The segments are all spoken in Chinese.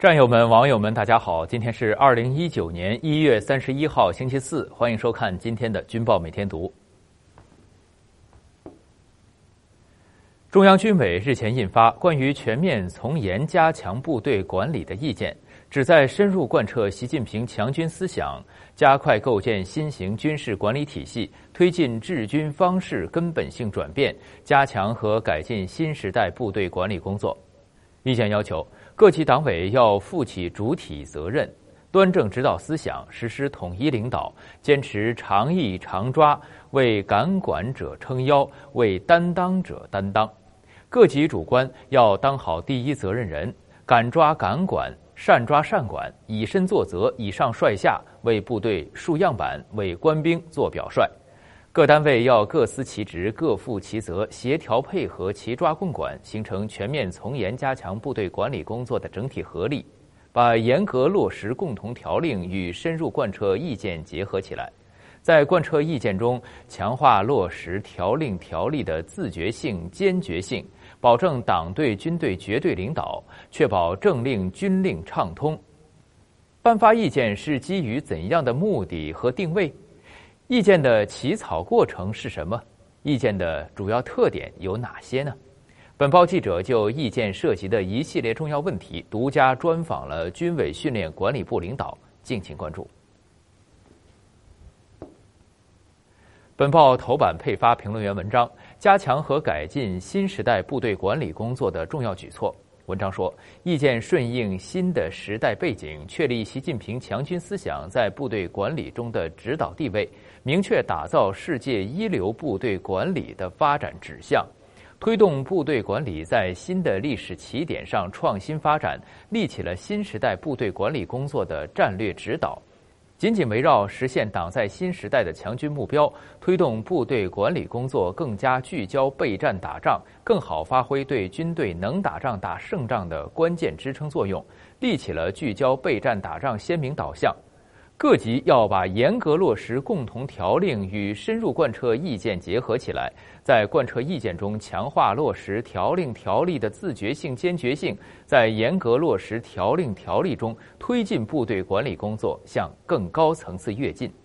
战友们、网友们，大家好！今天是2019年1月31号，星期四，欢迎收看今天的《军报每天读》。中央军委日前印发关于全面从严加强部队管理的意见，旨在深入贯彻习近平强军思想，加快构建新型军事管理体系，推进治军方式根本性转变，加强和改进新时代部队管理工作。意见要求，各级党委要负起主体责任，端正指导思想，实施统一领导，坚持常义常抓，为敢管者撑腰，为担当者担当。各级主官要当好第一责任人，敢抓敢管，善抓善管，以身作则，以上率下，为部队树样板，为官兵做表率。各单位要各司其职，各负其责，协调配合，齐抓共管，形成全面从严加强部队管理工作的整体合力，把严格落实共同条令与深入贯彻意见结合起来，在贯彻意见中强化落实条令条例的自觉性、坚决性，保证党对军队绝对领导，确保政令军令畅通。颁发意见是基于怎样的目的和定位？意见的起草过程是什么？意见的主要特点有哪些呢？本报记者就意见涉及的一系列重要问题，独家专访了军委训练管理部领导，敬请关注。本报头版配发评论员文章：加强和改进新时代部队管理工作的重要举措。文章说，意见顺应新的时代背景，确立习近平强军思想在部队管理中的指导地位，明确打造世界一流部队管理的发展指向，推动部队管理在新的历史起点上创新发展，立起了新时代部队管理工作的战略指导。紧紧围绕实现党在新时代的强军目标，推动部队管理工作更加聚焦备战打仗，更好发挥对军队能打仗打胜仗的关键支撑作用，立起了聚焦备战打仗鲜明导向。各级要把严格落实共同条令与深入贯彻意见结合起来，在贯彻意见中强化落实条令条例的自觉性、坚决性，在严格落实条令条例中推进部队管理工作向更高层次跃进。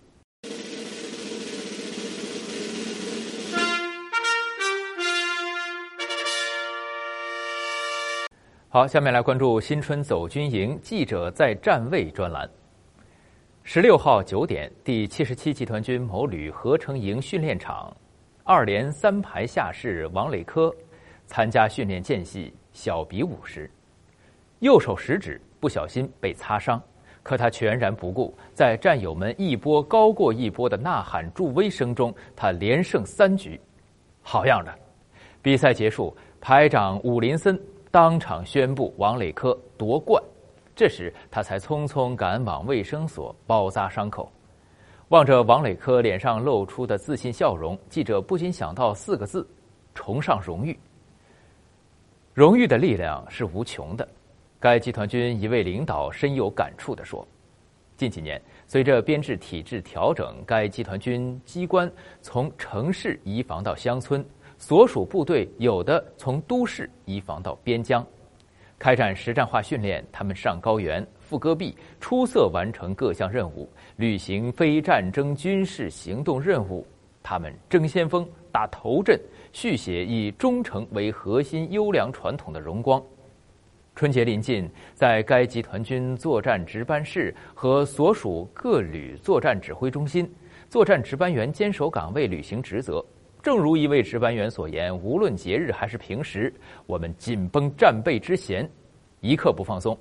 好，下面来关注新春走军营记者在站位专栏。16号9点，第77集团军某旅合成营训练场，2连3排下士王磊科参加训练间隙小比武时，右手食指不小心被擦伤，可他全然不顾，在战友们一波高过一波的呐喊助威声中，他连胜3局。好样的！比赛结束，排长武林森当场宣布王磊科夺冠。这时他才匆匆赶往卫生所包扎伤口。望着王磊科脸上露出的自信笑容，记者不禁想到4个字：崇尚荣誉。荣誉的力量是无穷的。该集团军一位领导深有感触地说，近几年随着编制体制调整，该集团军机关从城市移防到乡村，所属部队有的从都市移防到边疆。开展实战化训练，他们上高原、赴戈壁，出色完成各项任务，履行非战争军事行动任务。他们争先锋、打头阵，续写以忠诚为核心优良传统的荣光。春节临近，在该集团军作战值班室和所属各旅作战指挥中心，作战值班员坚守岗位，履行职责。正如一位值班员所言，无论节日还是平时，我们紧绷战备之弦，一刻不放松。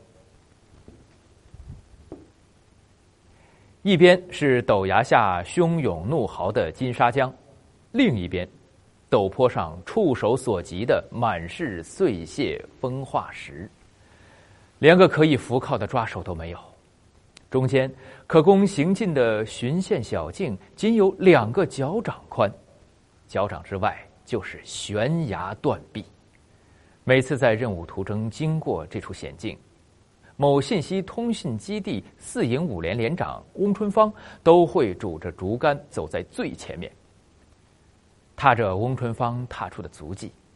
一边是陡崖下汹涌怒嚎的金沙江，另一边，陡坡上触手所及的满是碎屑风化石，连个可以扶靠的抓手都没有。中间可供行进的巡线小径仅有2个脚掌宽，脚掌之外就是悬崖断壁。每次在任务途中经过这处险境，某信息通讯基地4营5连连长翁春芳都会拄着竹竿走在最前面。踏着翁春芳踏出的足迹，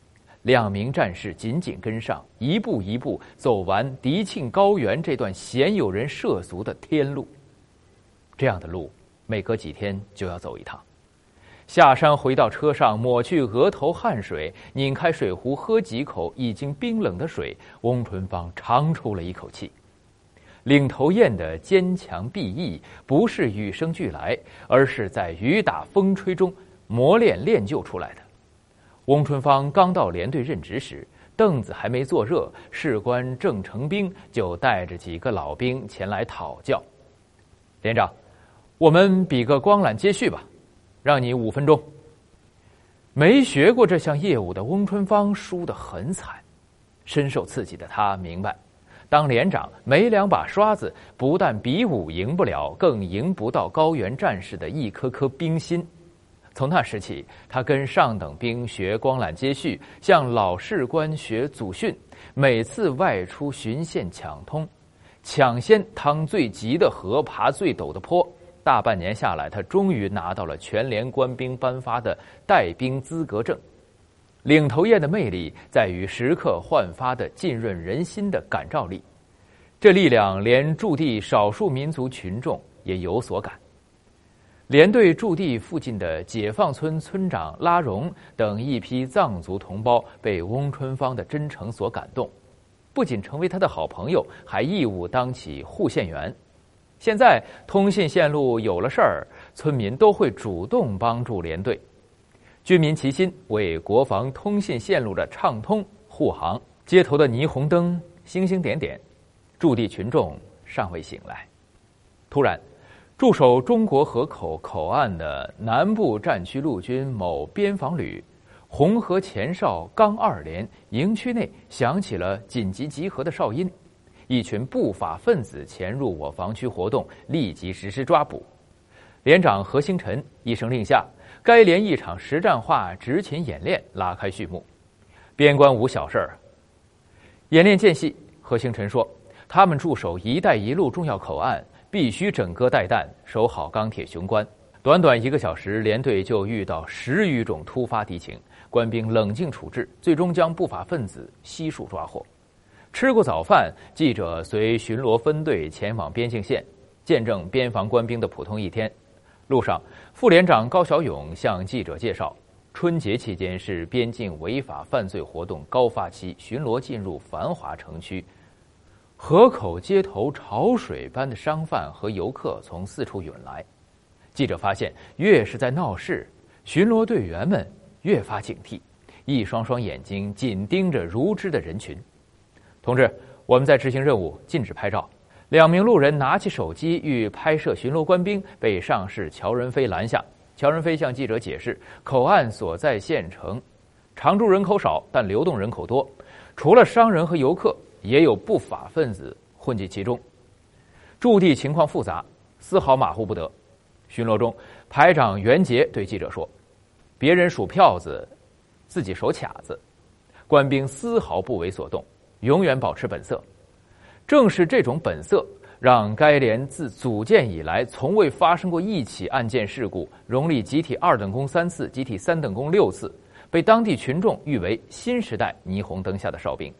2名战士紧紧跟上，一步一步走完敌庆高原这段鲜有人涉足的天路。这样的路，每隔几天就要走一趟。下山回到车上，抹去额头汗水，拧开水壶喝几口已经冰冷的水，翁春芳长出了一口气。领头雁的坚强臂翼不是与生俱来，而是在雨打风吹中磨练就出来的。翁春芳刚到连队任职时，凳子还没坐热，士官郑成兵就带着几个老兵前来讨教。连长，我们比个光缆接续吧，让你5分钟。没学过这项业务的翁春芳输得很惨，深受刺激的他明白，当连长没2把刷子，不但比武赢不了，更赢不到高原战士的一颗颗兵心。从那时起，他跟上等兵学光缆接续，向老士官学组训，每次外出巡线抢通，抢先趟最急的河，爬最陡的坡。大半年下来，他终于拿到了全连官兵颁发的带兵资格证。领头雁的魅力在于时刻焕发的浸润人心的感召力，这力量连驻地少数民族群众也有所感。连队驻地附近的解放村村长拉荣等一批藏族同胞被翁春芳的真诚所感动，不仅成为他的好朋友，还义务当起护线员。现在通信线路有了事儿，村民都会主动帮助连队，军民齐心，为国防通信线路的畅通护航。街头的霓虹灯星星点点，驻地群众尚未醒来。突然，驻守中国河口口岸的南部战区陆军某边防旅红河前哨刚2连营区内响起了紧急集合的哨音，一群不法分子潜入我防区活动，立即实施抓捕。连长何星辰一声令下，该连一场实战化执勤演练拉开序幕。边关无小事儿。演练间隙，何星辰说，他们驻守“一带一路”重要口岸，必须整戈待旦，守好钢铁雄关。短短1个小时，连队就遇到10余种突发敌情，官兵冷静处置，最终将不法分子悉数抓获。吃过早饭，记者随巡逻分队前往边境线，见证边防官兵的普通一天。路上，副连长高小勇向记者介绍，春节期间是边境违法犯罪活动高发期，巡逻进入繁华城区。河口街头潮水般的商贩和游客从四处涌来，记者发现，越是在闹事，巡逻队员们越发警惕，一双双眼睛紧盯着如织的人群。同志，我们在执行任务，禁止拍照。2名路人拿起手机欲拍摄巡逻官兵，被上士乔仁飞拦下。乔仁飞向记者解释，口岸所在县城常住人口少，但流动人口多，除了商人和游客，也有不法分子混迹其中，驻地情况复杂，丝毫马虎不得。巡逻中，排长袁杰对记者说，别人数票子，自己手卡子，官兵丝毫不为所动，永远保持本色。正是这种本色，让该连自组建以来从未发生过一起案件事故，荣立集体2等功3次，集体3等功6次，被当地群众誉为新时代霓虹灯下的哨兵。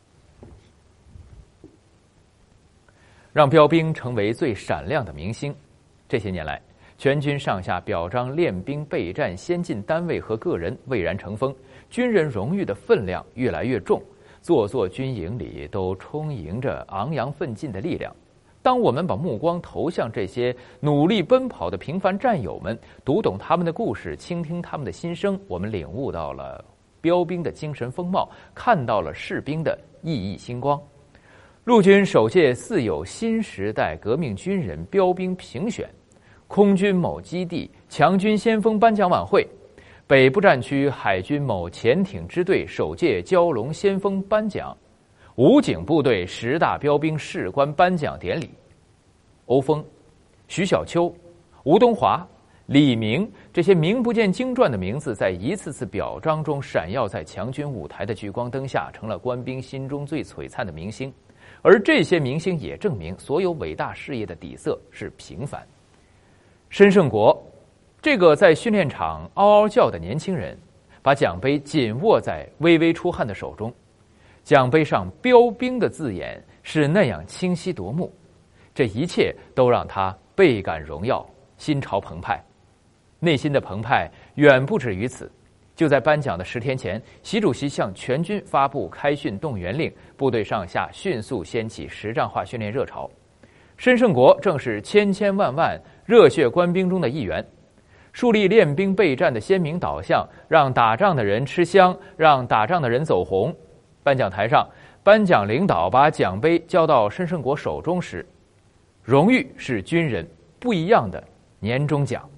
让标兵成为最闪亮的明星。这些年来，全军上下表彰练兵备战先进单位和个人蔚然成风，军人荣誉的分量越来越重，座座军营里都充盈着昂扬奋进的力量。当我们把目光投向这些努力奔跑的平凡战友们，读懂他们的故事，倾听他们的心声，我们领悟到了标兵的精神风貌，看到了士兵的熠熠星光。陆军首届四有新时代革命军人标兵评选，空军某基地强军先锋颁奖晚会，北部战区海军某潜艇支队首届蛟龙先锋颁奖，武警部队10大标兵士官颁奖典礼。欧峰、徐小秋、吴东华、李明这些名不见经传的名字，在一次次表彰中闪耀在强军舞台的聚光灯下，成了官兵心中最璀璨的明星。而这些明星也证明，所有伟大事业的底色是平凡。申胜国，这个在训练场嗷嗷叫的年轻人，把把奖杯紧握在微微出汗的手中，奖杯上标兵的字眼是那样清晰夺目，这一切都让他倍感荣耀，心潮澎湃。内心的澎湃远不止于此。就在颁奖的10天前，习主席向全军发布开训动员令，部队上下迅速掀起实战化训练热潮。申胜国正是千千万万热血官兵中的一员，树立练兵备战的鲜明导向，让打仗的人吃香，让打仗的人走红。颁奖台上，颁奖领导把奖杯交到申胜国手中时，荣誉是军人不一样的年终奖。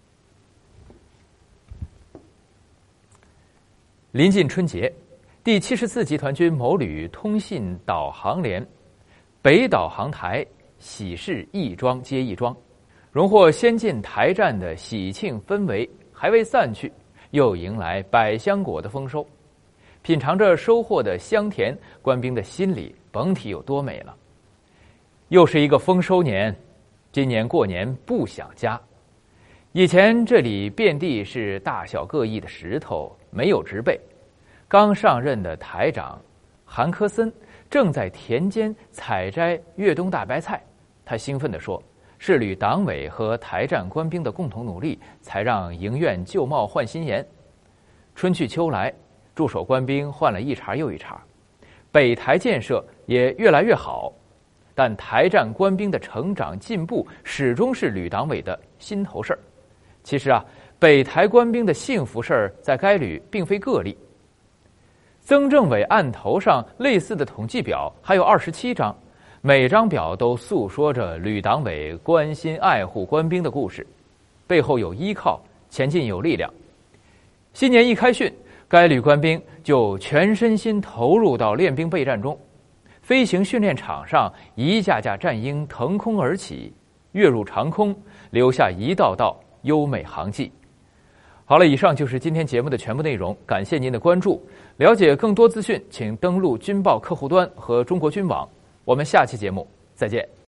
临近春节，第74集团军某旅通信导航连北导航台喜事一桩接一桩，荣获先进台战的喜庆氛围还未散去，又迎来百香果的丰收。品尝着收获的香甜，官兵的心里甭提有多美了。又是一个丰收年，今年过年不想家。以前这里遍地是大小各异的石头，没有植被。刚上任的台长韩科森正在田间采摘越冬大白菜，他兴奋地说：“是旅党委和台战官兵的共同努力，才让营院旧貌换新颜。”春去秋来，驻守官兵换了一茬又一茬，北台建设也越来越好，但台战官兵的成长进步始终是旅党委的心头事儿。其实啊，北台官兵的幸福事儿在该旅并非个例。曾政委案头上类似的统计表还有27张，每张表都诉说着旅党委关心爱护官兵的故事，背后有依靠，前进有力量。新年一开训，该旅官兵就全身心投入到练兵备战中，飞行训练场上一架架战鹰腾空而起，跃入长空，留下一道道优美航迹。好了，以上就是今天节目的全部内容，感谢您的关注。了解更多资讯，请登录军报客户端和中国军网。我们下期节目再见。